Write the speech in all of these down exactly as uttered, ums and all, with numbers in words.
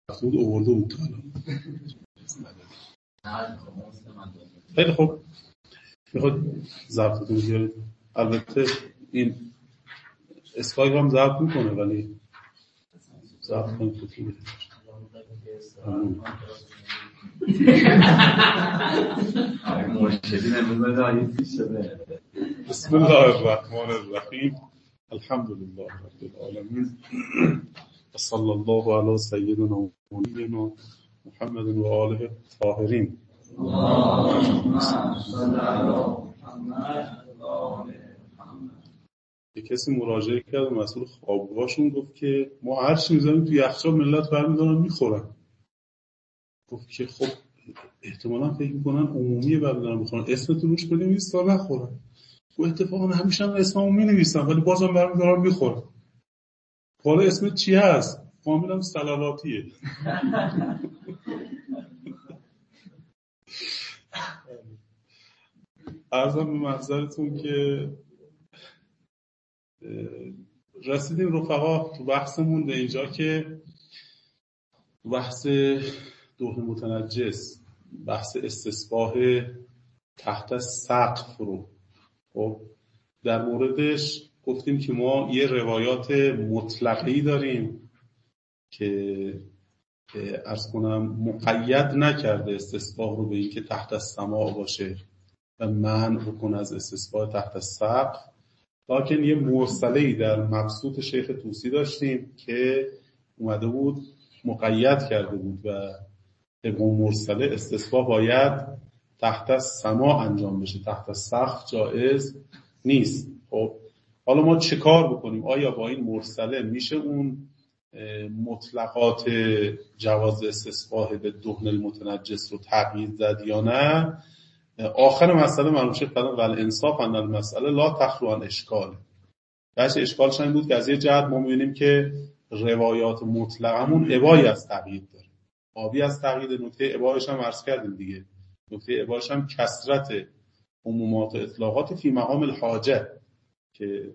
بود آورده بود تا الان. خیلی خوب، میخواد ضبطتون بیارید. البته این اسکایپ هم ضبط میکنه ولی ضبط کنید تو تیمه. بسم الله الرحمن الرحیم. الحمد لله رب العالمین و صلی الله علی سیدنا و نبینا محمد و آله الطاهرین. یک کسی مراجعه کرد و مسئول خوابگاهشون گفت که ما هر چی میذاریم تو یخچال ملت برمیدارن میخورن. گفت که خب احتمالاً فکر میکنن عمومیه برمیدارن بخورن، اسمتون روش بنویس تا نخورن. و اتفاقا همیشه هم اسممو مینویسن ولی بازم برمیدارن میخورن. حالا اسمت چی هست؟ فامیلم سلواتیه. عرضم به محضرتون که رسیدیم رفقا تو بحثمون به اینجا که بحث دهن متنجس، بحث استصباح تحت سقف رو خب در موردش گفتیم که ما یه روایات مطلقی داریم که عرض کنم مقید نکرده استصباح رو به این که تحت السماع باشه و منع بکنه از استصباح تحت السقف، لکن یه مرسله‌ای در مبسوط شیخ طوسی داشتیم که اومده بود مقید کرده بود و طبق مرسله استصباح باید تحت السماع انجام بشه، تحت السقف جایز نیست. خب حالا ما چه کار بکنیم؟ آیا با این مرسله میشه اون مطلقات جواز استصباح به دهن المتنجس رو تقیید زد یا نه؟ آخر مسئله مرحوم شیخ فرمودن ول انصاف ان المسئله لا تخلو عن اشکال. بحث اشکالش این بود که از یه جهت ما می‌بینیم که روایات مطلقمون ابایی از تقیید داره، آبی از تقیید. نکته ابایش هم عرض کردیم دیگه، نکته ابایش هم کثرت عمومات و اطلاقات فی مقام الحاجه، که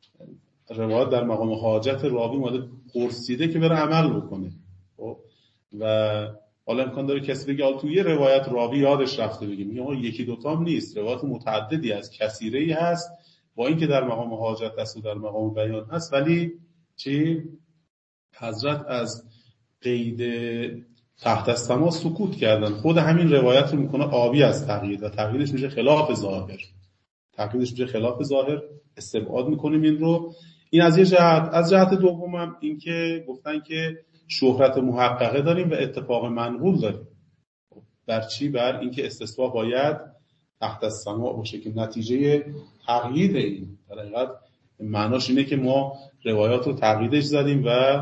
روایت در مقام حاجت راوی اومده پرسیده که بره عمل بکنه. خب و حالا امکان داره کسی بگه حالا تو یه روایت راوی یادش رفته بگه، میگه آقا یکی دوتا هم نیست، روایت متعددی از کثیره‌ای هست با اینکه در مقام حاجت هست و در مقام بیان هست، ولی چی حضرت از قید تحت السماع سکوت کردن. خود همین روایت رو میکنه آبی از تقیید و تقییدش میشه خلاف ظاهر، تقییدش میشه خلاف ظاهر، استبعاد میکنیم این رو. این از یه جهت. از جهت دومم این که گفتن که شهرت محققه داریم و اتفاق منقول داریم. بر چی؟ بر اینکه استصباح باید تحت السماع باشه که نتیجه تقیید این در حقیقت معناش اینه که ما روایات رو تقییدش زدیم و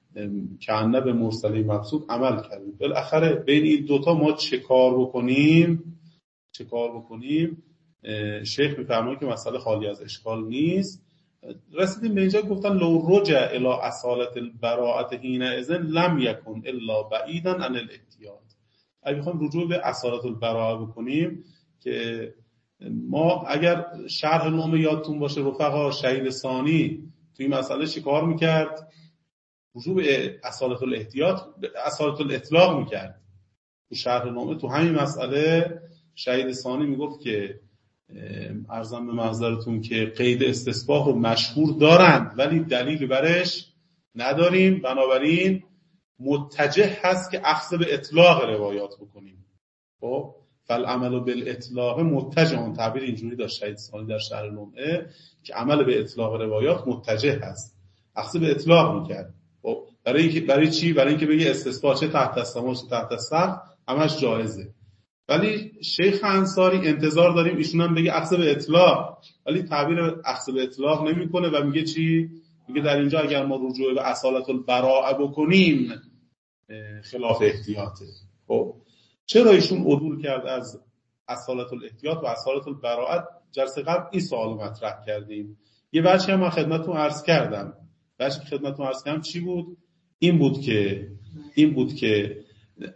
کأنه به مرسله مبسوط عمل کردیم. بالاخره بین این دوتا ما چه کار بکنیم؟ چه کار بکنیم؟ شیخ میفرماید که مسئله خالی از اشکال نیست. رسیدیم به اینجا گفتن لو رجع الی اصالت البراءت حینئذ لم یکن الا بعیدا عن الاحتیاط. اگه بخوایم رجوع به اصالت البراءه بکنیم که ما اگر شرح نام یادتون باشه رفقا، شهید ثانی توی مسئله چی کار میکرد؟ رجوع به اصالت الاحتیاط، اصالت الاطلاق میکرد. تو شرح نامه تو همین مسئله شهید ثانی میگفت که عرضم به محضرتون که قید استصباح رو مشهور دارند ولی دلیل برش نداریم، بنابراین متجه هست که اخذ به اطلاق روایات بکنیم. خب فالعمل بالاطلاق متجه، تعبیر اینجوری داشت شهید ثانی در شرح نامه که عمل به اطلاق روایات متجه هست، اخذ به اطلاق میکرد. خب برای برای چی؟ برای اینکه بگه استصباح چه تحت السماع چه تحت السقف همش جایزه. ولی شیخ انصاری انتظار داریم ایشون هم بگه اخذ به اطلاق، ولی تعبیر اخذ به اطلاق نمیکنه و میگه چی؟ میگه در اینجا اگر ما رجوع به اصالت البراءه بکنیم خلاف احتیاطه. خب چرا ایشون عدول کرد از اصالت الاحتیاط و اصالت البراءه؟ جلسه قبل این سوالو مطرح کردیم. یه بچه هم من خدمتتون عرض کردم. بچه که خدمتتون عرض کردم چی بود؟ این بود که این بود که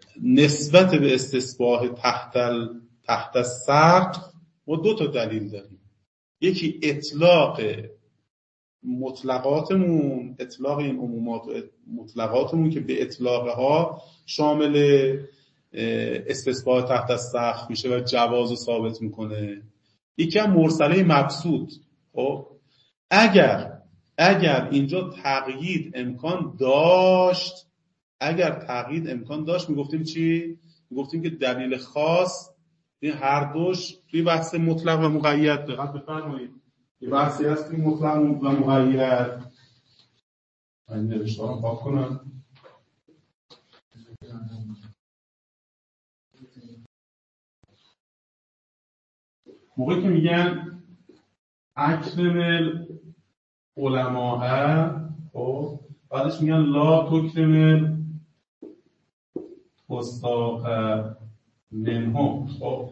نسبت به استصباح تحت ال... تحت السقف ما دو تا دلیل داریم. یکی اطلاق مطلقاتمون، اطلاق این عمومات و مطلقاتمون که به اطلاقها شامل استثبات تحت السقف میشه و جواز ثابت میکنه. یکی هم مرسله مبسوط. خب اگر اگر اینجا تقیید امکان داشت اگر تقیید امکان داشت میگفتیم چی؟ میگفتیم که دلیل خاص این هر دوش توی بحث مطلق و مقید. دقت بفرمایید یه بحثی هست توی مطلق و مقید. من نوشته هم پاک کنم. موقعی که میگن اکرم العلماء، خب بعدش میگن لا تکرم فساق منهم. خب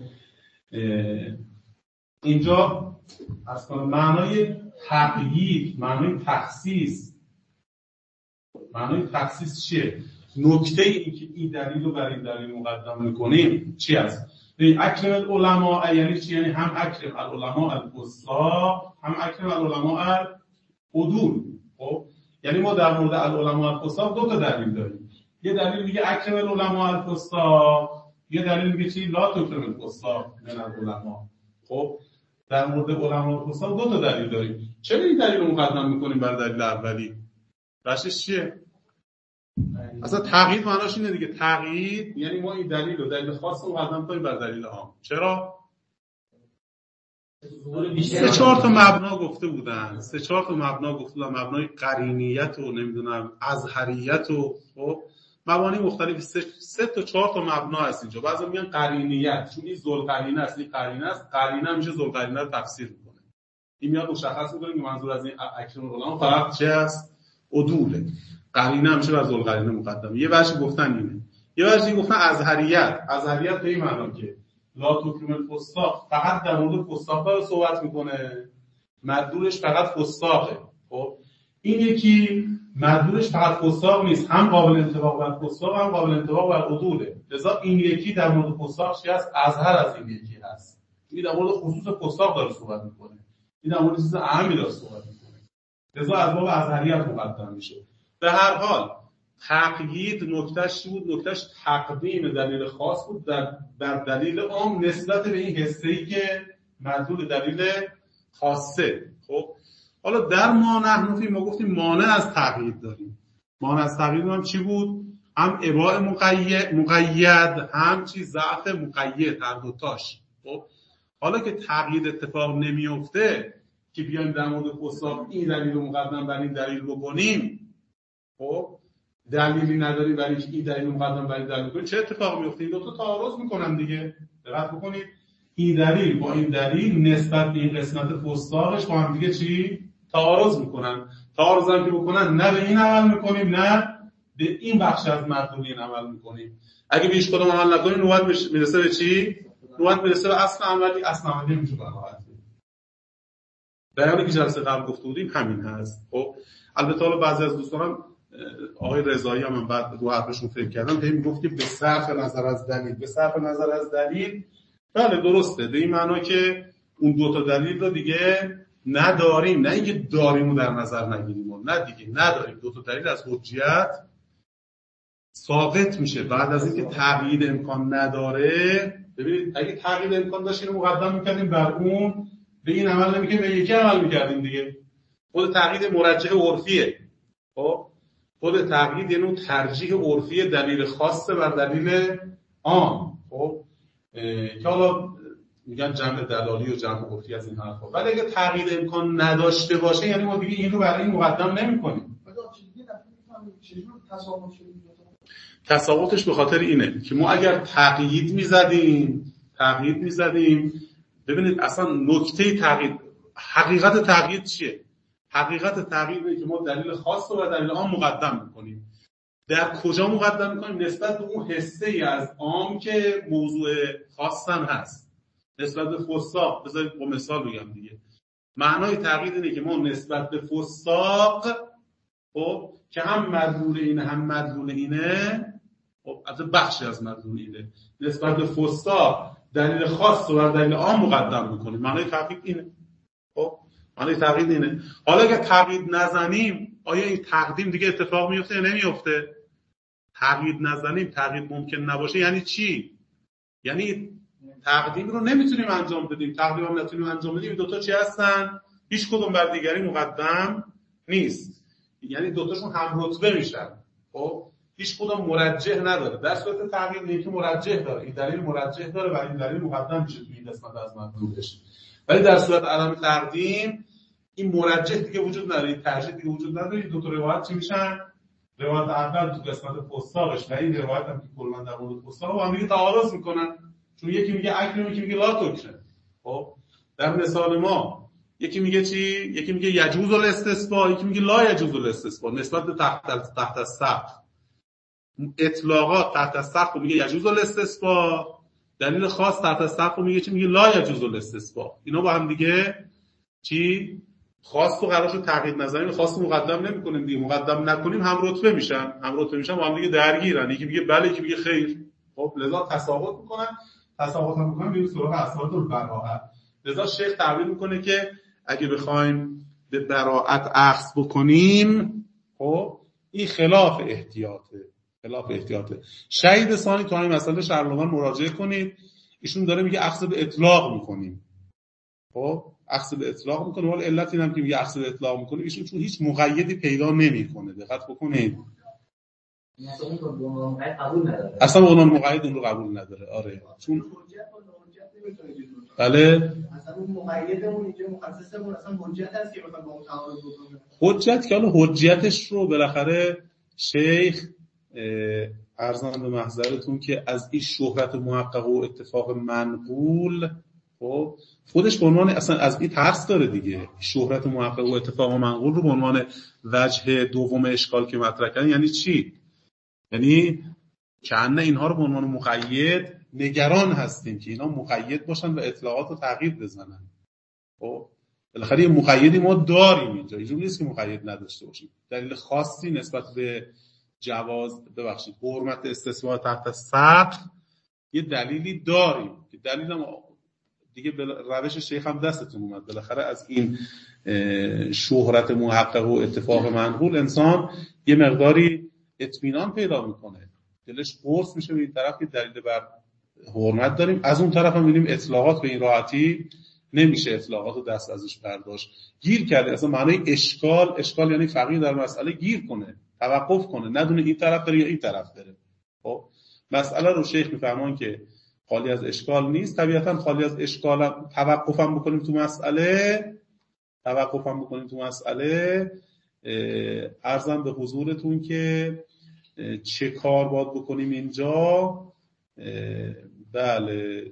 اینجا اصلا معنای تقیید، معنای تخصیص، معنای تخصیص چیه؟ نکته این که این دلیل رو برای دلیل مقدم میکنیم چی است؟ اکرم العلماء یعنی چی؟ یعنی هم اکرم العلماء الفساق هم اکرم العلماء العدول. خب یعنی ما در مورد العلماء الفساق دو تا دلیل داریم. یه دلیل میگه اکرم العلماء الفساق، یه دلیل میگه چی؟ لا تکرم الفساق من العلماء. خب در مورد علماء الفساق دو تا دلیل داریم. چرا این دلیل رو مقدم میکنیم بر دلیل اولی؟ راستش چیه؟ اصلا تقیید معناش اینه دیگه. تقیید یعنی ما این دلیل رو دلیل خاص رو مقدم کنیم بر دلیل عام. چرا؟ سه چهار تا مبنا گفته بودن. سه چهار تا مبنا گفته بودن. مبنای قرینیت و نمیدونم ازهریت و خب مبانی مختلف. سه, سه تا چهار تا مبنا هست اینجا. بعضی میگن قرینیت چون این ذوالقرینه است، این قرینه است. قرینه میشه ذوالقرینه رو تفسیر میکنه. این میاد مشخص میکنه که منظور از این اکرم العلماء فقط چه است؟ عدوله. قرینه میشه بر ذوالقرینه مقدمه. یه وجه گفتن اینه. یه وجه گفتن ازهریت. ازهریت به این معنی که لا تکرم الفساق فقط در مورد فساق رو صحبت میکنه، مدلولش فقط فساقه. خب این یکی مدلولش فقط فساق نیست، هم قابل انطباق بر فساق هم قابل انطباق بر عدوله. لذا این یکی در مورد فساق چی هست؟ ازهر از این یکی هست. این در مورد خصوص فساق داره صحبت میکنه، این در مورد چیز اهمی داره صحبت میکنه. لذا از باب ازهریت مقدم میشه. به هر حال تقیید نکتهش چی بود؟ نکتهش تقدیم دلیل خاص بود در بر دلیل عام نسبت به این حسه‌ای که مدلول دلیل خاصه. خب حالا در ما نحنفی ما گفتیم مانع از تقیید داریم. مانع از تقیید هم چی بود؟ هم اباء مقید مقید هم چی ضعف مقید، هر دوتاش. خب حالا که تقیید اتفاق نمیفته که بیایم در مورد فساق این دلیل رو مقدم بر این دلیل بکنیم، خب دلیلی نداری برای اینکه این دلیل مقدم برای دلیل بکنیم، چه اتفاقی میفته؟ این دو تا تعارض میکنن دیگه. دقت بکنید این دلیل با این دلیل نسبت به این قسمت فساقش با هم دیگه چی تعارض میکنن. تعارض هم که بکنن نه به این عمل میکنیم نه به این بخش از مردم این عمل میکنیم. اگه بیش کدوم عمل نکنیم نوبت میرسه به چی؟ نوبت میرسه به اصل عملی. اصل عملی میشه براحت. بیانی که جلسه قبل گفته بودیم همین هست. خب البته حالا بعضی از دوستانم آقای رضایی هم من بعد رو حرفشون فکر کردم هی میگفت که به صرف نظر از دلیل به صرف نظر از دلیل بله درسته، به این معنا که اون دو تا دلیل رو دیگه نداریم، نه اینکه داریم و در نظر نگیریم، نه دیگه نداریم. دو تا دلیل از حجیت ساقط میشه بعد از اینکه تقیید امکان نداره. ببینید اگه تقیید امکان داشت اینو مقدم میکردیم بر اون، به این عمل نمیکردیم به یکی عمل میکردیم دیگه. خود تقیید مرجح عرفیه. خب خود تقیید یعنی ترجیح عرفی دلیل خاصه بر دلیل عام. خب که حالا میگن جمع دلالی و جمع عرفی از این حرفا. ولی اگه تقیید امکان نداشته باشه یعنی ما دیگه این رو برای این مقدم نمی‌کنیم. تساوتش به خاطر اینه که ما اگر تقیید می‌زدیم تقیید می‌زدیم ببینید اصلا نکته تقیید، حقیقت تقیید چیه؟ حقیقت تقیید اینه که ما دلیل خاص رو بر دلیل عام مقدم می‌کنیم. در کجا مقدم می‌کنیم؟ نسبت به اون حسه‌ای از عام که موضوع خاصن هست. نسبت به فساق. بذارید با مثال بگم دیگه. معنای تقیید اینه که ما نسبت به فساق خب که هم مدلول اینه هم مدلول اینه، خب از بخشی از مدلول اینه، نسبت به فساق دلیل خاص رو بر دلیل عام مقدم می‌کنیم. معنای تقیید اینه. خب معنی تقیید اینه. حالا اگه تقیید نزنیم آیا این تقدیم دیگه اتفاق میفته یا نمیفته؟ تقیید نزنیم، تقیید ممکن نباشه یعنی چی؟ یعنی تقدیم رو نمیتونیم انجام بدیم، تقدیم هم نتونیم انجام بدیم. دو تا چی هستن؟ هیچ کدوم بر دیگری مقدم نیست، یعنی دو تاشون هم رتبه میشن. خب هیچ کدوم مرجح نداره. در صورت تقیید یکی مرجح داره، این دلیل مرجح داره و این دلیل مقدم میشه توی این قسمت از مطلوبش. ولی در صورت عدم تقدیم این مرجح دیگه وجود نداره، این ترجیح دیگه وجود نداره. این دو تا روایت چی میشن؟ روایت اول تو قسمت پستاقش و این روایت هم که کلا در مورد پستاق با هم دیگه تعارض میکنن، چون یکی میگه اکرم، یکی میگه لا تکرم. خب در مثال ما یکی میگه چی؟ یکی میگه یجوز الاستثناء، یکی میگه لا یجوز الاستثناء. نسبت به تحت تحت السقف اطلاقات تحت السقف میگه یجوز الاستثناء، دلیل خاص تحت السقف میگه چی؟ میگه لا یجوز الاستثناء. اینا با هم دیگه چی؟ خاص تو قرارشو تقیید نزنیم، خاص مقدم نمی‌کنیم دیگه، مقدم نکنیم هم رتبه میشن، هم رتبه میشن با هم دیگه درگیرن. یکی میگه بله، یکی میگه خیر. خب لذا تساقط میکنن، تساقط هم میکنن میریم سراغ اسناد البراءه. لذا شیخ تعبیر میکنه که اگه بخوایم به براءت اخذ بکنیم، خب این خلاف احتیاطه، خلاف احتیاطه. شهید ثانی تو همین مسئله شهرلومن مراجعه کنید، ایشون داره میگه اخذ به اطلاق میکنیم. خب اخذ به اطلاق میکنه. ولی علت اینم که میگه اخذ به اطلاق میکنه ایشون چون هیچ مقیدی پیدا نمیکنه. دقت بکنید، اصلا اون رو مقید قبول نداره، اصلا اون مقید اون رو قبول نداره. آره چون بله اصلا اون مقیدمون اینجا مخصصمون اصلا حجت هست که بخواد با اون تعارض بکنه. حجت که حالا حجتش رو بالاخره شیخ عرضم به محضرتون که از این شهرت محقق و اتفاق منقول، خب خودش به عنوان اصلا از این ترس داره دیگه، شهرت محقق و اتفاق منقول رو به عنوان وجه دوم اشکال که مطرح کردن. یعنی چی؟ یعنی کأن اینها رو به عنوان مقید نگران هستیم که اینا مقید باشن و اطلاقات رو تغییر بزنن. خب بالاخره یه مقیدی ما داریم اینجا، اینجوری نیست که مقید نداشته باشیم. دلیل خاصی نسبت به جواز ببخشید حرمت استثناء تحت السقف یه دلیلی داریم که دلیلم دیگه روش شیخ هم دستتون اومد. بالاخره از این شهرت محقق و اتفاق منقول انسان یه مقداری اطمینان پیدا میکنه، دلش قرص میشه. به این طرف که دلیل بر حرمت داریم، از اون طرف هم می‌بینیم اطلاقات به این راحتی نمیشه اطلاقات رو دست ازش برداشت. گیر کرده. اصلا معنی اشکال، اشکال یعنی فقیه در مسئله گیر کنه، توقف کنه، ندونه این طرف داره یا این طرف داره. خب مسئله رو شیخ میفهمان که خالی از اشکال نیست. طبیعتا خالی از اشکال توقفم بکنیم تو مسئله، توقفم بکنیم تو مسئله عرضم به حضورتون که چه کار باید بکنیم اینجا. بله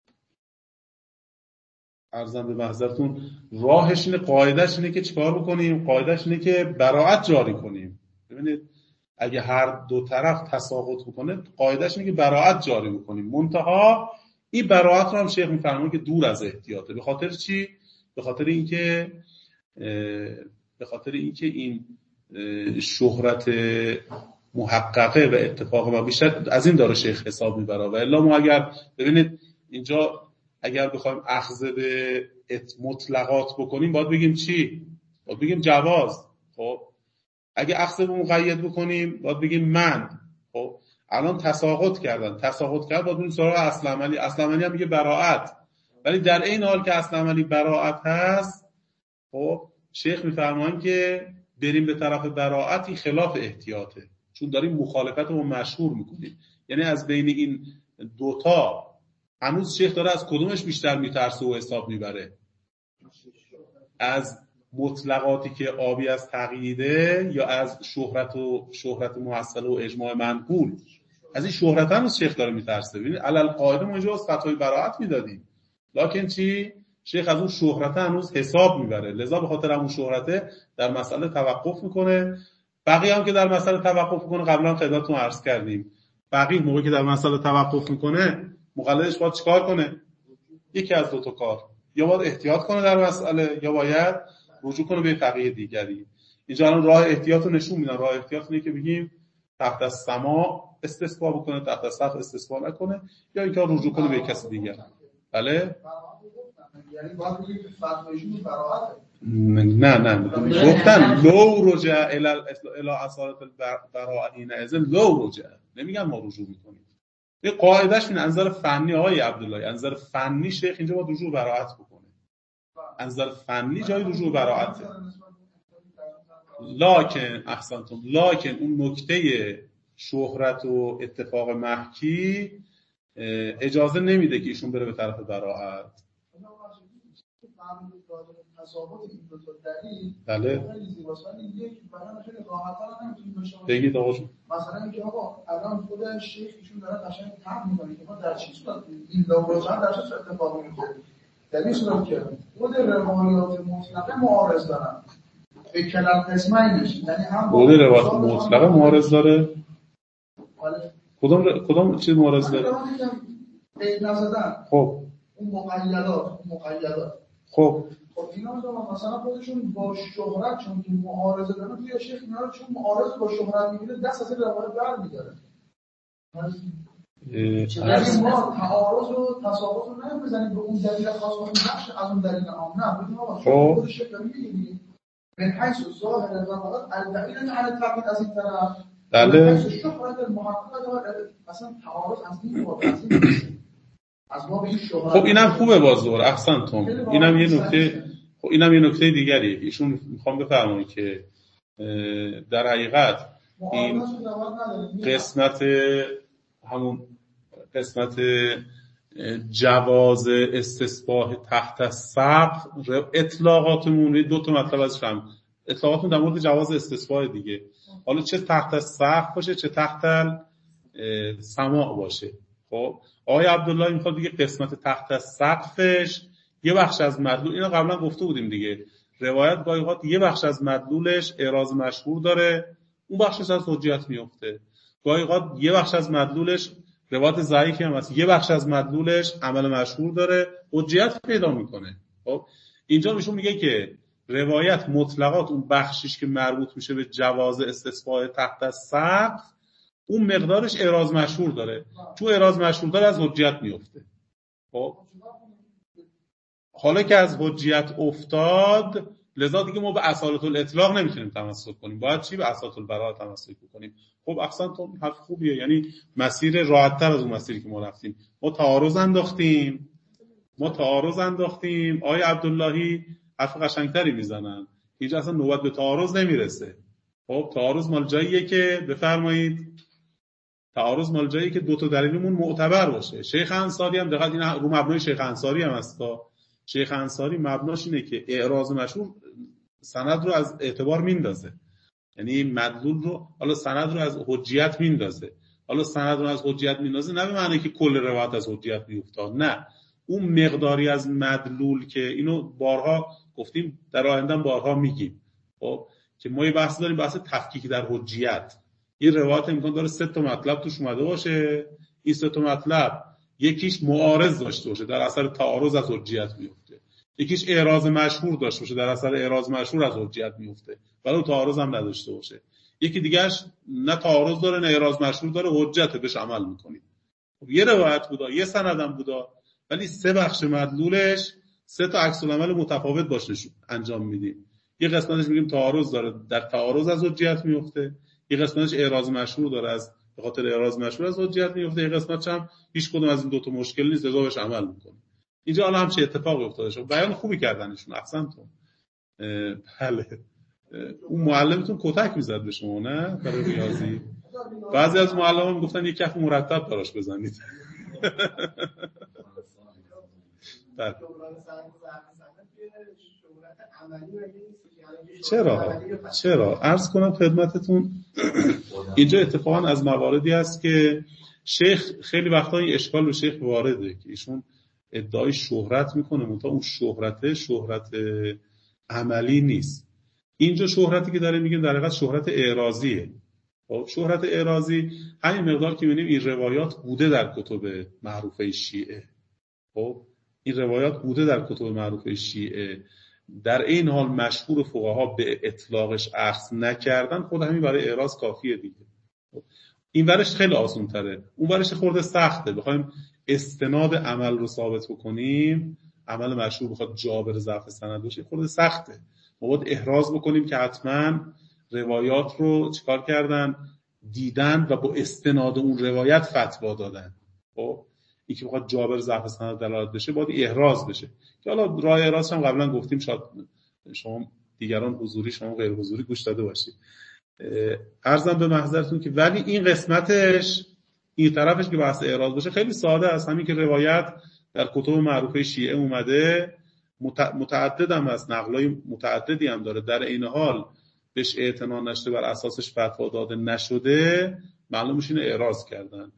عرضم به محضرتون راهش اینه، قاعدش اینه که چیکار بکنیم؟ قاعدش اینه که براءت جاری کنیم. ببینید اگه هر دو طرف تساقط بکنه قاعدش اینه که براءت جاری بکنیم. منتها این براءت رو هم شیخ میفرمایه که دور از احتیاطه. به خاطر چی؟ به خاطر اینکه به خاطر اینکه این شهرت محققه و اتفاق ما بیشتر از این داره شیخ حساب میبره. و الا ما اگر ببینید اینجا اگر بخوایم اخذ به مطلقات بکنیم باید بگیم چی؟ باید بگیم جواز. خب اگه اخذ به مقید بکنیم باید بگیم من. خب الان تساقط کردن، تساقط کرد باید بگیم سراغ اصل عملی. اصل عملی هم میگه براءت، ولی در این حال که اصل عملی براءت هست، خب شیخ میفرمایند که بریم به طرف براءت، این خلاف احتیاطه، چون داریم مخالفت رو مشهور میکنیم. یعنی از بین این دوتا هنوز شیخ داره از کدومش بیشتر میترسه و حساب میبره؟ از مطلقاتی که آبی از تقییده یا از شهرت و شهرت محصله و اجماع منقول؟ از این شهرت هنوز شیخ داره میترسه. ببینید علل قاعده ما اینجا از فتوای براءت میدادیم، لکن چی؟ شیخ از اون شهرت هنوز حساب میبره. لذا به خاطر همون شهرت در مسئله توقف میکنه. بقیه هم که در مسئله توقف میکنه قبلا خدمتتون عرض کردیم، بقیه موقعی که در مسئله توقف میکنه مقلدش باید چیکار کنه؟ یکی از دو تا کار، یا باید احتیاط کنه در مسئله یا باید رجوع کنه به فقیه دیگری. اینجا الان راه احتیاط رو نشون میدن. راه احتیاط اینه که بگیم تحت السما استثبا بکنه، تحت السقف استثبا نکنه، یا اینکه رجوع کنه به کسی دیگر. بله یعنی باید بگیم فتوایشون براءته. نه نه گفتن لو رجع الی اصالت البراءین اذن لو رجع، نمیگن ما رجوع میکنیم. این قاعدهش این انظر فنی آقای عبداللهی، انظر فنی شیخ اینجا باید رجوع براءت بکنه. انظر فنی جای رجوع براءت. لکن احسنتم، لکن اون نکته شهرت و اتفاق محکی اجازه نمیده که ایشون بره به طرف براءت. بله بگید آقا جون. مثلا اینکه آقا الان خود شیخ ایشون داره قشنگ طرح می‌کنه که ما در چی صورت این لوازم در چه اتفاقی میفته، در این صورت که خود روایات مطلقه معارض دارن به کلام قسمینش، یعنی هم خود روایات مطلقه معارض داره. کدوم کدوم چیز معارض داره؟ به نظر خب اون مقیدات مقیدات خب خب اینا مثلا خودشون با شهرت چون که معارضه دارن توی شیخ اینا چون معارض با شهرت میگیره دست از این روایت برمی‌داره. یعنی ما تعارض و تساوت رو نمی‌زنیم به اون دلیل خاص و بخش از اون دلیل عام، نه ببین آقا شما خود شیخ میگید به حیث ظاهر روایات الدلیل علی التقلید از این طرف بله حیث شهرت المحقق اصلا تعارض از این واسه خب اینم خوبه بازور. احسنتم. اینم یه نکته، خب اینم یه نکته دیگریه. ایشون میخوام بفرماییم که در حقیقت این قسمت همون قسمت جواز استصباح تحت السقف اطلاقاتمون دو تا مطلب ازش هم اطلاقاتمون در مورد جواز استصباح دیگه، حالا چه تحت السقف باشه چه تحت السماع باشه. خب آقای عبدالله میخواد دیگه قسمت تحت السقفش یه بخش از مدلول، اینا قبلا گفته بودیم دیگه، روایت گاهی اوقات یه بخش از مدلولش اعراض مشهور داره، اون بخشش از حجیت میفته. گاهی اوقات یه بخش از مدلولش روایت ضعیفی هم هست، یه بخش از مدلولش عمل مشهور داره، حجیت پیدا میکنه. خب اینجا میشون میگه که روایت مطلقات اون بخشش که مربوط میشه به جواز استصباح تحت السقف اون مقدارش اعراض مشهور داره، چون اعراض مشهور داره از حجیت میفته. خب حالا که از حجیت افتاد لذا دیگه ما به اصالت الاطلاق نمیتونیم تمسک کنیم، باید چی؟ به اصالت البراءه تمسک کنیم. خب احسنتم، حرف خوبیه، یعنی مسیر راحت‌تر از اون مسیری که ما رفتیم. ما تعارض انداختیم ما تعارض انداختیم آقای عبداللهی حرف قشنگتری میزنن، اینجا اصلا نوبت به تعارض نمیرسه. خب تعارض مال جاییه که بفرمایید تعارض مال جایی که دو تا دلیلمون معتبر باشه. شیخ انصاری هم دقیقاً این رو مبنای شیخ انصاری هم است. شیخ انصاری مبناش اینه که اعراض مشهور سند رو از اعتبار میندازه، یعنی مدلول رو، حالا سند رو از حجیت میندازه. حالا سند رو از حجیت میندازه نه به معنی که کل روایت از حجیت میافتاد، نه، اون مقداری از مدلول که اینو بارها گفتیم در آینده بارها میگیم. خب که ما یه بحث داریم، بحث تفکیک در حجیت. این روایت امکان داره سه تا مطلب توش اومده باشه، این سه تا مطلب یکیش معارض داشته باشه در اثر تعارض از حجیت میفته، یکیش اعراض مشهور داشته باشه در اثر اعراض مشهور از حجیت میفته ولی تعارض هم نداشته باشه، یکی دیگهش نه تعارض داره نه اعراض مشهور داره، حجت بهش عمل میکنید. خب یه روایت بودا، یه سندم بودا، ولی سه بخش مدلولش سه تا عکس العمل متفاوت باشه انجام میدیم. یه قسمتش میگیم تعارض داره، در تعارض از حجیت میفته، یه قسمتش اعراض مشهور داره، از به خاطر اعراض مشهور از حجیت میفته، یه قسمتش هم هیچ کدوم از این دو تا مشکل نیست، لذا بهش عمل میکنه. اینجا الان هم چه اتفاقی افتاده شد، بیان خوبی کردنشون، احسنتون. بله اون معلمتون کتک میزد به شما نه برای ریاضی؟ بعضی از معلمان میگفتن یک کف مرتب براش بزنید. بله چرا چرا عرض کنم خدمتتون، اینجا اتفاقا از مواردی است که شیخ خیلی وقتا این اشکال به شیخ وارده که ایشون ادعای شهرت میکنه، منتها اون شهرت شهرت عملی نیست. اینجا شهرتی که داره میگیم در حقیقت شهرت اعراضیه. خب شهرت اعراضی همین مقدار که میبینیم این روایات بوده در کتب معروفه شیعه. خب این روایات بوده در کتب معروفه شیعه، در این حال مشهور فقها به اطلاقش اخذ نکردن، خود همین برای اعراض کافیه دیگه. این ورش خیلی آسان تره، اون ورش خورده سخته. بخوایم استناد عمل رو ثابت بکنیم عمل مشهور بخواد جابر ضعف سند باشه خود سخته. ما باید احراز بکنیم که حتما روایات رو چیکار کردن، دیدن و با استناد اون روایت فتوا دادن. خب این که بخواد جابر ضعف سند دلالت بشه باید احراز بشه که حالا راه احراز هم قبلا گفتیم، شاید شما دیگران حضوری شما غیر حضوری گوش داده باشید. عرضم به محضرتون که ولی این قسمتش این طرفش که بحث احراز باشه خیلی ساده است. همین که روایت در کتب معروفه شیعه اومده متعدد هم هست، نقلای متعددی هم داره، در این حال بهش اعتنا نشده، بر اساسش فتوا داده نشده، معلوم میشه اینو اعراض کردن.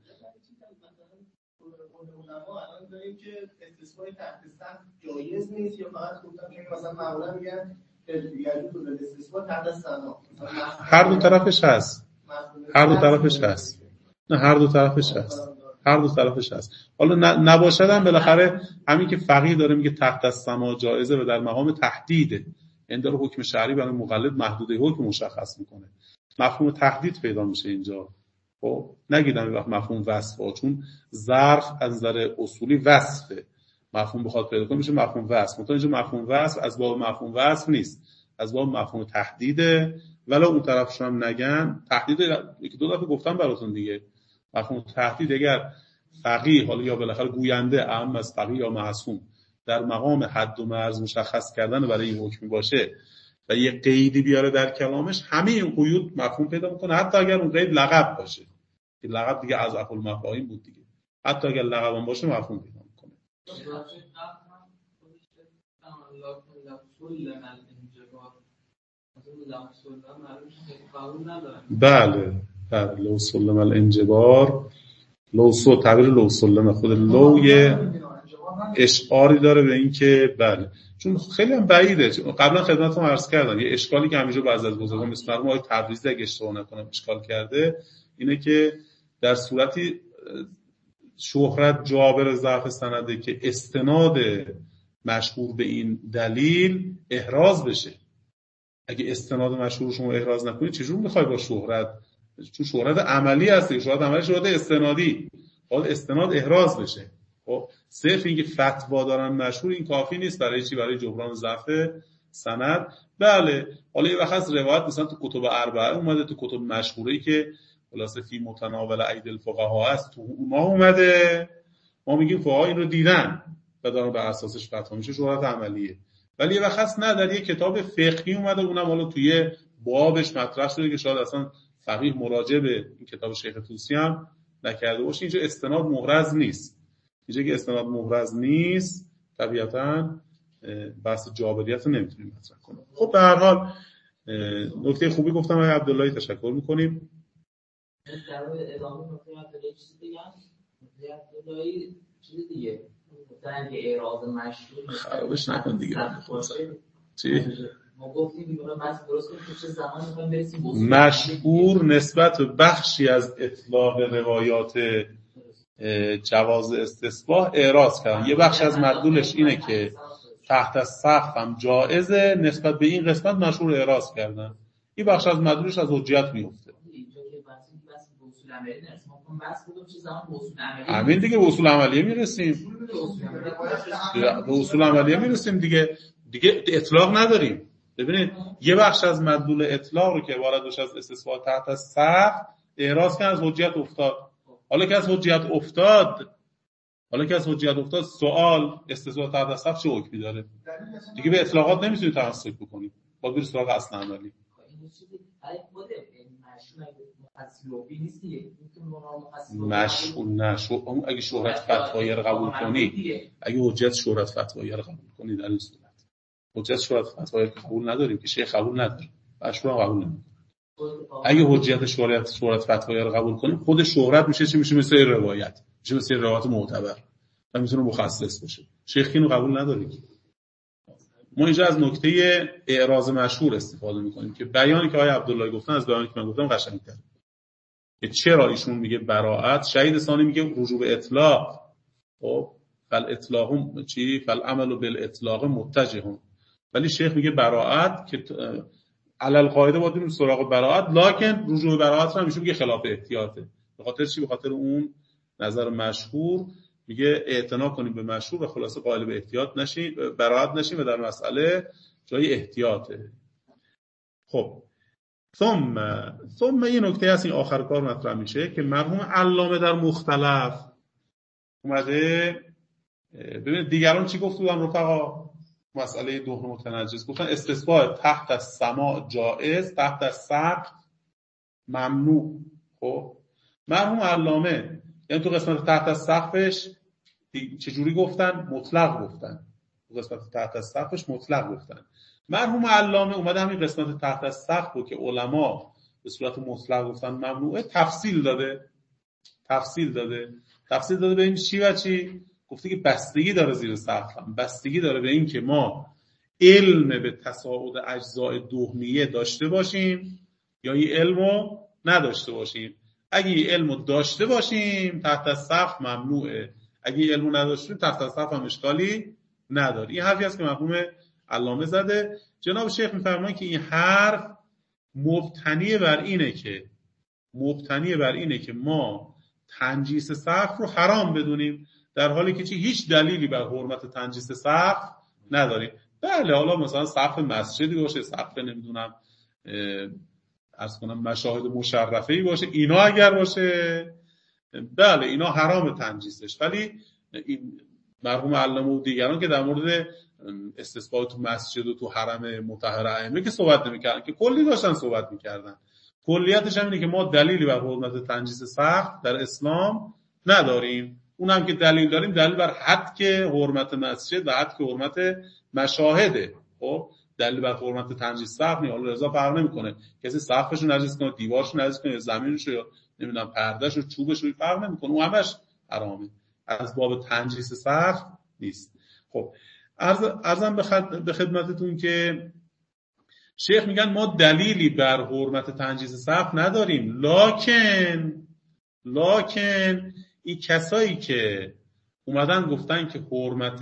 داریم که استثناء تحت سقف جایز نیست یا فقط گفتم که مثلا معمولا میگن یجوز الاستثناء تحت سنا، هر دو طرفش هست، هر دو طرفش هست، نه هر دو طرفش هست، هر دو طرفش هست. حالا نباشد هم بالاخره همین که فقیه داره میگه تحت السما جایزه و در مقام تحدیده، این داره حکم شرعی برای مقلد محدوده حکم مشخص میکنه، مفهوم تحدید پیدا میشه اینجا. خب نگیدم این وقت مفهوم وصفه، چون ظرف از نظر اصولی وصفه، مفهوم بخواد پیدا کنه میشه مفهوم وصف. مثلا اینجا مفهوم وصف از باب مفهوم وصف نیست، از باب مفهوم تحدیده. ولی اون طرفش هم نگن تحدید، یکی دو دفعه گفتم براتون دیگه، مفهوم تحدید اگر فقیه حالا یا بالاخره گوینده اهم از فقیه یا معصوم در مقام حد و مرز مشخص کردن برای این حکم باشه و یه قیدی بیاره در کلامش، همه این قیود مفهوم پیدا میکنه، حتی اگر اون قید لقب باشه که لقب دیگه از اصل المفاهیم بود دیگه، حتی اگر لقب هم باشه مفهوم پیدا میکنه. بله بله لو سلم الانجبار، لو سو تعبیر لو سلم خود لو یه اشعاری داره به این که بله، چون خیلی هم بعیده. قبلا خدمتتون عرض کردم یه اشکالی که همیشه بعضی از بزرگان مثل مرحوم آقای تبریزی اگه اشتباه نکنم اشکال کرده اینه که در صورتی شهرت جابر ضعف سنده که استناد مشهور به این دلیل احراز بشه. اگه استناد مشهور شما احراز نکنید چجور میخوای با شهرت، چون شهرت عملی هستی، شهرت عملی شهرت استنادی، باید استناد احراز بشه. خب صرف اینکه فتوا دارن مشهور این کافی نیست برای چی؟ برای جبران ضعف سند. بله حالا یه وقت از روایت مثلا تو کتب اربعه اومده، تو کتب مشهوری که خلاصه فی متناول ایدی الفقها است، تو ما اومده، ما میگیم فقها این رو دیدن و دارن بر اساسش فتوا میشه، شهرت عملیه. ولی یه وقت نه در یه کتاب فقهی اومده، اونم حالا توی بابش مطرح شده که شاید اصلا فقیه مراجعه به این کتاب شیخ طوسی هم نکرده باشه. اینجا استناد محرز نیست، اینجا که استناد محرز نیست طبیعتاً بحث جابریت رو نمیتونیم مطرح کنیم. خب به هر حال نکته خوبی گفتم آقای عبداللهی، تشکر میکنیم. در ادامه نکته عبداللهی چیزی بگم، نکته عبداللهی چیزی دیگه گفتن که اعراض مشهور خرابش نکن دیگه. چی؟ ما گفتیم میگم بس درست کنیم که چه زمان میخوایم برسیم مشهور نسبت به بخشی از اطلاق روایات جواز استصباح اعراض کردن. یه بخش از مدلولش اینه که تحت السقف هم جائزه، نسبت به این قسمت مشهور اعراض کردن. این بخش از مدلولش از حجیت میفته. همین دیگه به اصول عملیه میرسیم، به اصول عملیه میرسیم دیگه، دیگه اطلاق نداریم. ببینید یه بخش از مدلول اطلاق رو که عبارت باشه از استصباح تحت السقف اعراض کردن، از حجیت افتاد. حالا که از حجیت افتاد حالا که از حجیت افتاد سوال استصباح تحت السقف چه حکمی داره؟ دیگه به اطلاقات نمیتونید تمسک بکنید، باید برید سراغ اصل عملی. مشهور نشو اگه شهرت فتوایی رو قبول کنی، اگه حجیت شهرت فتوایی رو قبول کنی، در این صورت حجیت شهرت فتوایی رو قبول نداریم که شیخ قبول نداره، مشهور هم قبول نمیکنه. اگه حجیت شهرت شهرت فتوایی رو قبول کنیم، خود شهرت میشه چی؟ میشه مثل روایت، میشه مثل روایت معتبر و میتونه مخصص باشه. شیخ اینو قبول نداره. ما اینجا از نکته اعراض مشهور استفاده میکنیم که بیانی که آقای عبداللهی گفتن از بیانی که من گفتم قشنگ‌تره. که چرا ایشون میگه براءت، شهید ثانی میگه رجوع به اطلاق. خب فل اطلاق چی؟ فل عمل بالاطلاق متجه. ولی شیخ میگه براءت که علل قاعده باید بریم سراغ براءت، لکن رجوع به براءت هم ایشون میگه خلاف احتیاطه. به خاطر چی؟ به خاطر اون نظر مشهور میگه اعتنا کنیم به مشروع و خلاصه قائل به احتیاط نشیم، براحت نشیم و در مسئله جای احتیاطه. خب ثم ثم یه نکته هست این آخر کار مطرح میشه که مرحوم علامه در مختلف اومده. ببینید دیگران چی گفت بودن رفقا؟ مسئله دهن متنجس گفتن استثباء تحت السماع جائز، تحت السقف ممنوع. خب مرحوم علامه یعنی تو قسمت تحت السقفش چجوری گفتن؟ مطلق گفتن. تو قسمت تحت السقفش مطلق گفتن. مرحوم علامه اومده همین قسمت تحت السقف رو که علما به صورت مطلق گفتن ممنوعه تفصیل داده. تفصیل داده. تفصیل داده به این چی و چی؟ گفته که بستگی داره زیر سقف، بستگی داره به این که ما علم به تصاعد اجزاء دهنیه داشته باشیم یا این علمو نداشته باشیم. اگه این علمو داشته باشیم تحت السقف ممنوعه، اگه این علمو نداشتیم تحت السقف هم اشکالی نداره. این حرفی است که مرحوم علامه زده. جناب شیخ میفرمایند که این حرف مبتنی بر اینه که مبتنی بر اینه که ما تنجیس سقف رو حرام بدونیم، در حالی که چی هیچ دلیلی بر حرمت تنجیس سقف نداریم. بله حالا مثلا سقف مسجدی باشه، سقف نمیدونم عرض کنم مشاهد مشرفه‌ای باشه، اینا اگر باشه بله اینا حرام تنجیسش. ولی این مرحوم علامه و دیگران که در مورد استثبات تو مسجد و تو حرم مطهر ائمه که صحبت نمی‌کردن، که کلی داشتن صحبت می‌کردن، کلیتش هم اینه که ما دلیلی بر حرمت تنجیس سقف در اسلام نداریم. اونم که دلیل داریم دلیل بر حد که حرمت مسجد و حد که حرمت مشاهده. خب دلیل بر حرمت تنجیس سقف نه، حالا رضا فرق نمی‌کنه کسی سقفش رو نجس کنه، دیوارش رو نجس کنه، زمینش رو یا نمیدونم پردهش رو چوبش رو فرق نمی‌کنه، اون همش حرامه، از باب تنجیس سقف نیست. خب عرض عرضم به خدمتتون که شیخ میگن ما دلیلی بر حرمت تنجیس سقف نداریم، لکن لکن این کسایی که اومدن گفتن که حرمت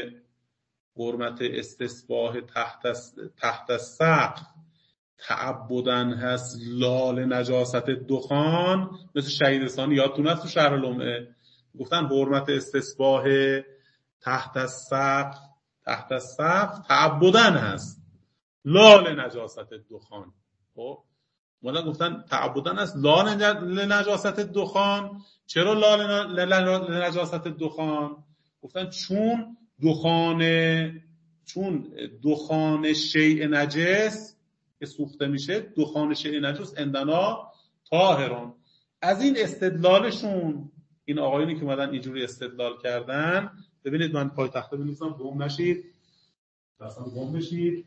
حرمت استصباح تحت تحت السقف تعبدن هست لال نجاست دخان، مثل شهید ثانی یادتون هست تو شرح لمعه گفتن حرمت استصباح تحت السقف تحت السقف تعبدن هست لال نجاست دخان. خب اومدن گفتن تعبدن هست لال نجاست دخان. چرا لال نجاست دخان؟ گفتن چون دخان چون دخان شیء نجس که سوخته میشه، دخان شیء نجس عندنا طاهرون. از این استدلالشون این آقایونی که اومدن اینجوری استدلال کردن، ببینید من پای تخته بنویسم گم نشید، اصلا گم بشید.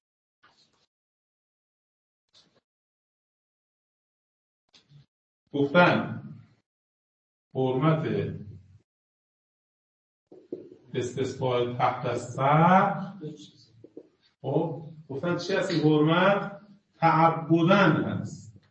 گفتن حرمت استصباح تحت السقف، خب گفتن چی هست این حرمت؟ تعبدن هست،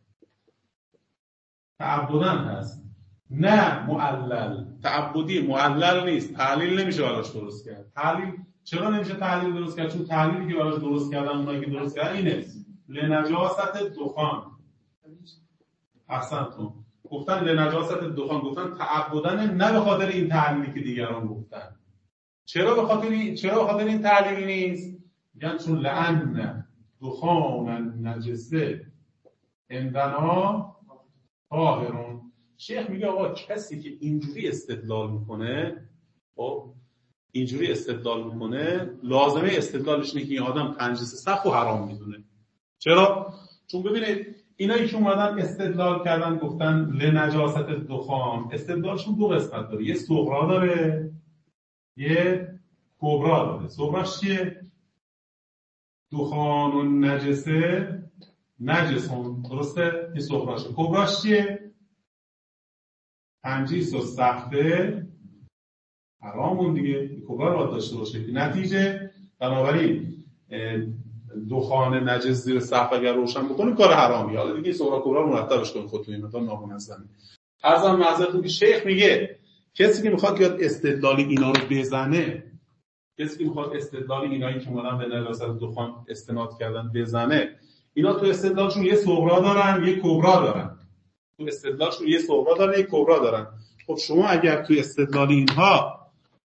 تعبدن هست نه معلل. تعبدی معلل نیست، تعلیل نمیشه براش درست کرد. تعلیل چرا نمیشه تعلیل درست کرد؟ چون تعلیلی که براش درست کردن اونایی که درست کردن اینه لنجاست دخان. احسنتون. گفتن لنجاست دخان، گفتن تعبدن نه به خاطر این تعلیلی که دیگران گفتن. چرا به خاطر این چرا به خاطر این تعلیل نیست؟ میگن چون لعن دخان نجسه عندنا طاهرون. شیخ میگه آقا کسی که اینجوری استدلال میکنه، خب اینجوری استدلال میکنه لازمه استدلالش اینه که این آدم تنجیس سقف و حرام میدونه. چرا؟ چون ببینید اینایی که اومدن استدلال کردن گفتن لنجاست دخان، استدلالشون دو قسمت داره، یه صغرا داره یه کبرا داره. صغراش چیه؟ دخان و نجسه نجسون، درسته؟ این صغراشه. کبراش چیه؟ تنجیس و سقفه حرامون دیگه، کبرا رو باید داشته باشه. نتیجه بنابراین دخان نجس زیر سقف اگر روشن بکنیم کار حرامی، حالا دیگه صغرا کبرا رو مرتبش کنید خودتون، این مقدار نامنظمه. عرضم معذرتون که شیخ میگه کسی که میخواد یاد استدلال اینا رو بزنه، کسی که میخواد استدلال اینایی که اومدن به نجاست دخان استناد کردن بزنه، اینا تو استدلالشون یه صغرا دارن یه کبرا دارن. تو استدلالشون یه صغرا دارن یه کبرا دارن. خب شما اگر توی استدلال اینها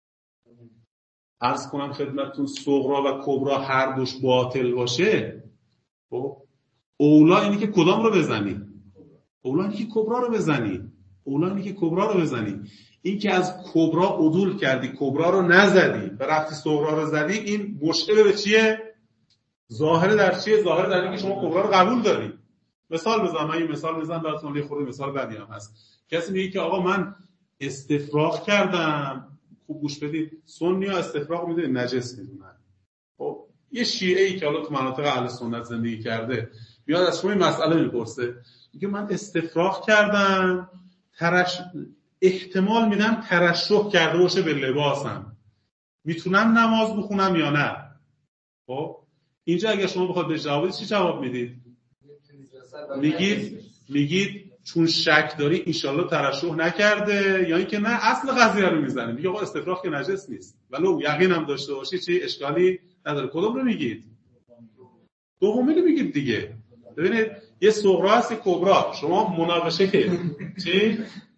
عرض کنم خدمتتون صغرا و کبرا هر دوش باطل باشه، خب اولا اینی که کدام رو بزنی؟ اولا اینی که کبرا رو بزنی. اولا اینی که کبرا رو بزنی. این که از کبرا عدول کردی، کبرا رو نزدی و رفتی صغرا رو زدی، این مشکل به چیه؟ ظاهر در چیه؟ ظاهر در اینکه شما کبرا رو قبول داری. مثال بزنم، من این مثال بزنم براتون، یه خورده مثال بدی هم هست. کسی میگه که آقا من استفراغ کردم. خوب گوش بدید، سنی‌ها استفراغ میده نجس میدونن. خب یه شیعه‌ای که حالا تو مناطق اهل سنت زندگی کرده میاد از شما این مسئله میپرسه، میگه من استفراغ کردم، ترش احتمال میدم ترشح کرده باشه به لباسم، میتونم نماز بخونم یا نه؟ خب اینجا اگه شما بخواد به جواب بدید چی جواب میدید؟ میگید میگید چون شک داری انشالله ترشح نکرده، یا اینکه نه اصل قضیه رو میزنه، میگه آقا استفراغ که نجس نیست، ولو یقین هم داشته باشی چی اشکالی نداره. کدوم رو میگید؟ دومی رو میگید دیگه. ببینید یه صغرا هست کبرا، شما مناقشه که چی؟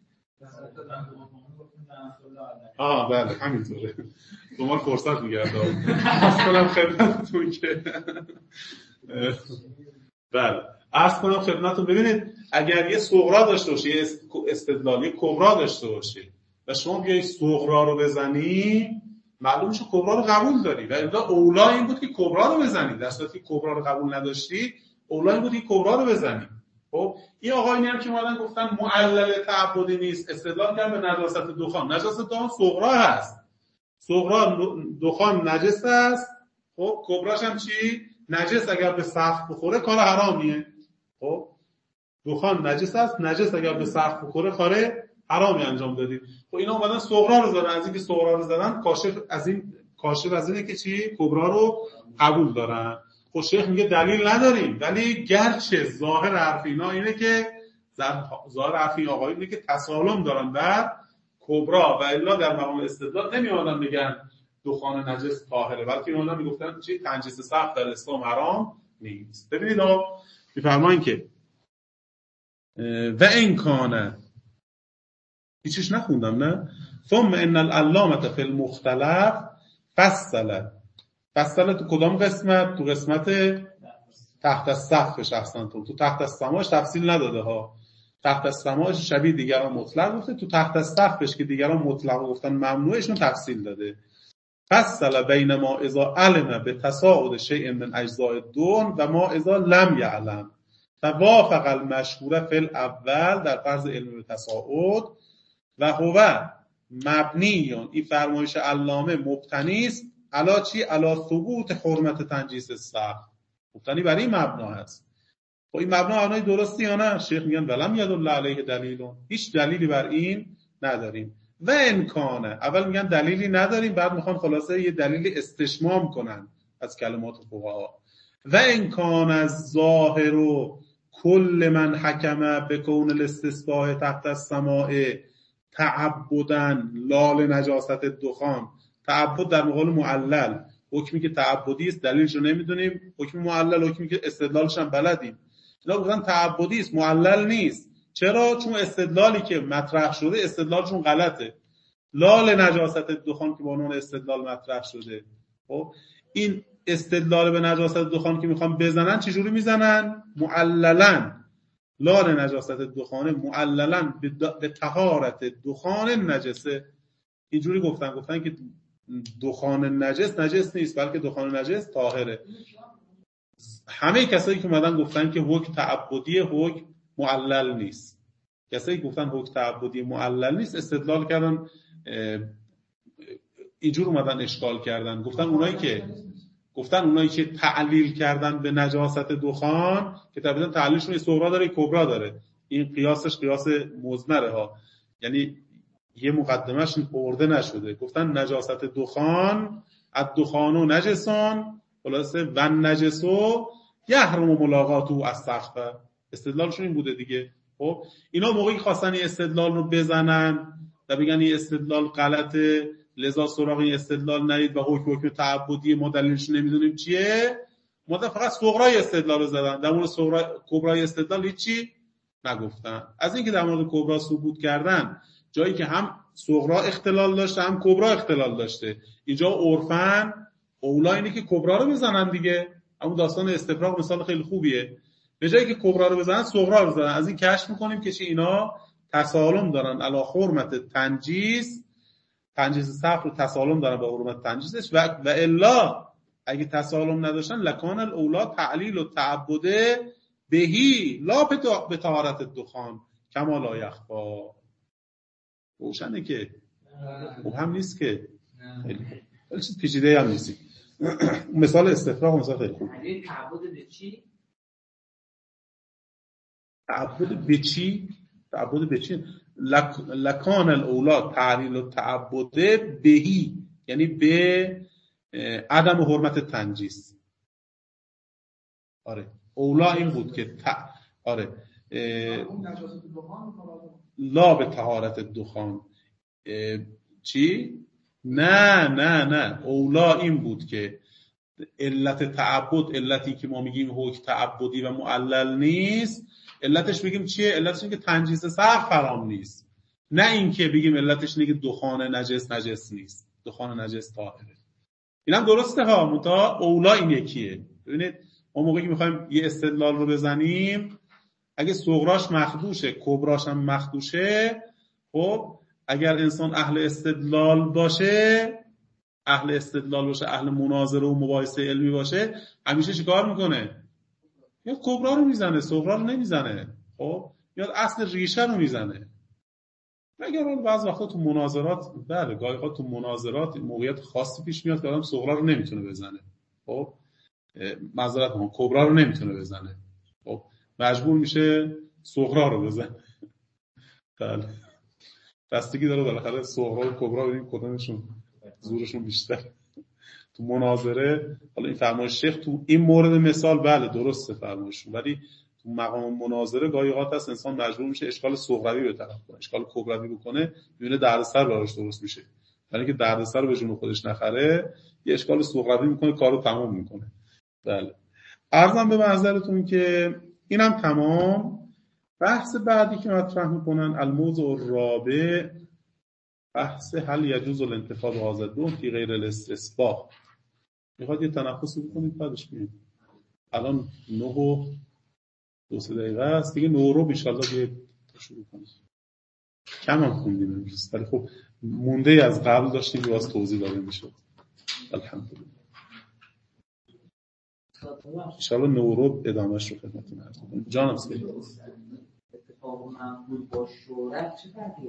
آه بله همینطوره. دنبال فرصت میگرده عرض کنم خدمتتون که بله عرض کنم خدمتتون ببینید اگر یه صغرا داشته باشی، یه استدلالی کبرا داشته باشی و شما بیایی صغرا رو بزنی، معلوم میشه کبرا رو قبول داری و الا اولا این بود که کبرا رو بزنی، در صورتی که کبرا رو قبول نداشتی اولا این بود که کبرا رو بزنی. خب این آقایونی هم که اومدن گفتن معلل تعبدی نیست، استدلال کردن به نجاست دخان. نجاست دخان صغرا هست، صغرا دخان نجس است. خب کبراش هم چی؟ نجس اگر به سقف بخوره کار حرامیه. خب دخان نجس است، نجس اگر به سقف بخوره کار حرامی انجام دادی. خب اینا اومدن صغرا رو زدن، از اینکه صغرا رو زدن کاشف از این کاشف از اینه که چی؟ کبرا رو قبول دارن. خب شیخ میگه دلیل نداریم، ولی گرچه ظاهر حرف اینا اینه که ظاهر حرف این آقایون اینه که تسالم دارن در کبرا و الا در مقام استدلال نمیادن بگن دخان نجس طاهره، بلکه اینا میگفتن چی؟ تنجیس سقف در اسلام حرام نیست. ببینید آقا میفرمایین که و این کانه هیچیش نخوندم نه ثم ان العلامه فی المختلف فصل فصل تو کدام قسمت؟ تو قسمت تحت السقفش. احسن تو تو تحت السماعش تفصیل نداده ها، تحت السماعش شبیه دیگران مطلق گفته، تو تحت السقفش که دیگران مطلق گفتن ممنوعشون تفصیل داده. فصل بین ما اذا علم به تصاعد شیء من اجزاء الدون و ما اذا لم یعلم فوافق المشهور فی الاول در فرض علم به تصاعد و هو مبنی، این فرمایش علامه مبتنی است علا چی؟ علا ثبوت حرمت تنجیس السقف، مبتنی بر این مبنا هست. خب این مبنا مبنای درستی یا نه؟ شیخ میگن ولم یدل علیه دلیل، هیچ دلیلی بر این نداریم. و امکانه اول میگن دلیلی نداریم، بعد میخوان خلاصه یه دلیلی استشمام کنن از کلمات فقها. و امکان از ظاهر و کل من حکمه بکون الاستثباء تحت السماء تعبدن لال نجاست دخان. تعبد در مقابل معلل، حکمی که تعبدی است دلیلش رو نمیدونیم، حکم معلل حکمی که استدلالش هم بلدیم. اینا گفتن تعبدی است معلل نیست. چرا؟ چون استدلالی که مطرح شده استدلالشون غلطه. لال نجاست دخان که با عنوان استدلال مطرح شده، خب این استدلال به نجاست دخان که میخوام بزنن چجوری میزنن؟ معللن. لال نجاست دخانه معللن به طهارت دخان نجسه. اینجوری گفتن گفتن که دخان نجس نجس نیست بلکه دخان نجس طاهره. همه کسایی که اومدن گفتن که حکم تعبدی حکم معلل نیست، کسایی که گفتن حکم تعبدی معلل نیست استدلال کردن، اینجور اومدن اشکال کردن. گفتن اونایی که گفتن اونایی که تعلیل کردن به نجاست دخان که طبعا تعلیلشون صغرا داره کبرا داره، این قیاسش قیاس مضمره ها، یعنی یه مقدمهش ارده نشده. گفتن نجاست دخان الدخان و نجسان خلاصه و نجسو یحرم ملاقاتو از سقف. استدلالشون این بوده دیگه. خب اینا موقعی خواستن این استدلال رو بزنن و بگن این استدلال غلطه لذا سراغ این استدلال نرید و حکم حکم تعبدی ما دلیلش نمیدونیم چیه، ما فقط صغرای استدلال رو زدن، در مورد صغرای کبرای استدلال هیچی نگفتن. از اینکه در مورد کبرا ثبوت کردن جایی که هم صغرا اختلال داشته هم کبرا اختلال داشته. اینجا عرفن اولا اینه که کبرا رو بزنن دیگه، همون داستان استفراغ مثال خیلی خوبیه. به جایی که کبرا رو بزنن صغرا رو بزنن. از این کشف میکنیم که چه اینا تسالم دارن علی حرمت تنجیس، تنجیس سقف رو تسالم دارن به حرمت تنجیسش، و و الا اگه تسالم نداشتن لکان الاولا تعلیل و تعبده بهی لا به طهارت دخان کما لا یخفا. روشنه که خوب هم نیست که خیلی چیز پیچیده هم نیست. مثال استفراغ مثال خیلی خوب. تعبد به چی؟ تعبد به چی؟ تعبد به چی؟ لک... لکان الاولا تعلیل و تعبده بهی، یعنی به عدم حرمت تنجیس. آره اولا این بود که ت... آره لا به طهارت دخان. چی؟ نه نه نه اولا این بود که علت تعبد، علتی که ما میگیم حکم تعبدی و معلل نیست، علتش بگیم چیه؟ علتش اینه که تنجیس سقف حرام نیست، نه اینکه بگیم علتش اینه که دخان نجس نجس نیست، دخان نجس طاهره. اینم درسته ها، منتها اولا این یکیه. ببینید ما موقعی که میخوایم یه استدلال رو بزنیم، اگه صغراش مخدوشه کبراش هم مخدوشه، خب اگر انسان اهل استدلال باشه، اهل استدلال باشه، اهل مناظره و مباحثه علمی باشه، همیشه چیکار میکنه؟ یا کبرا رو میزنه، صغرا رو نمیزنه. خب یا اصل ریشه رو میزنه. اگر بعضی وقتا تو مناظرات، بله گاهی وقتا تو مناظرات موقعیت خاصی پیش میاد که آدم صغرا رو نمیتونه بزنه، خب معذرت میخوام کبرا رو نمیتونه بزنه، خب مجبور میشه صغرا رو بزنه. بله بستگی داره بالاخره صغرا و کبرا ببینیم کدومشون زورشون بیشتر. تو مناظره حالا این فرمایش شیخ تو این مورد مثال بله درسته فرمایشون، ولی تو مقام مناظره گاهی اوقات هست انسان مجبور میشه اشکال صغروی به طرف کنه، اشکال کبروی بکنه، میونه دردسر براش درست میشه. یعنی که دردسر رو به جون خودش نخره، یه اشکال صغروی میکنه، کارو تمام میکنه. بله عرضم به معذرتون که اینم تمام. بحث بعدی که مطرح میکنن الموضوع الرابع، بحث هل یجوز الانتفاع بهذا الدون فی غیر الاستصباح. میخواد یه تنفسی بکنید بعدش میاد. الان نه و دو سه دقیقه است دیگه، نه رو انشالله دیگه شروع کنیم. کم هم خوندیم امروز ولی خب مونده از قبل داشتیم که واسه توضیح داده میشد. الحمدلله انشالله نه رو ادامهش رو خدمتتون عرض کنم. جانم سید اتفاق معقول با شورت چه فرقی